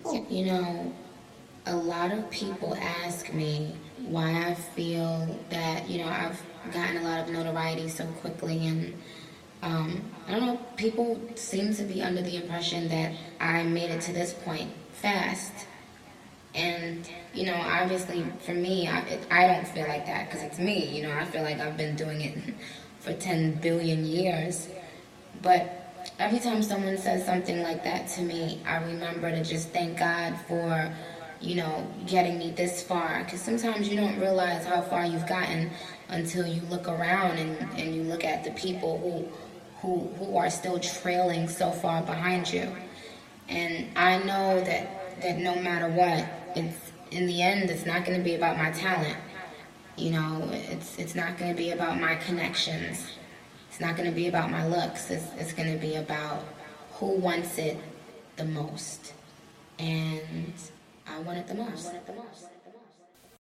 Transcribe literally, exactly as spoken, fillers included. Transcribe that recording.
You know, a lot of people ask me why I feel that, you know, I've gotten a lot of notoriety so quickly. And um, I don't know, people seem to be under the impression that I made it to this point fast. And, you know, obviously for me, I, it, I don't feel like that because it's me. You know, I feel like I've been doing it for ten billion years. But every time someone says something like that to me, I remember to just thank God for, you know, getting me this far. Because sometimes you don't realize how far you've gotten until you look around and, and you look at the people who, who, who are still trailing so far behind you. And I know that, that no matter what, it's in the end, it's not going to be about my talent. You know, it's it's not going to be about my connections. It's not going to be about my looks. It's, it's going to be about who wants it the most. And I want it the most. I want it the most.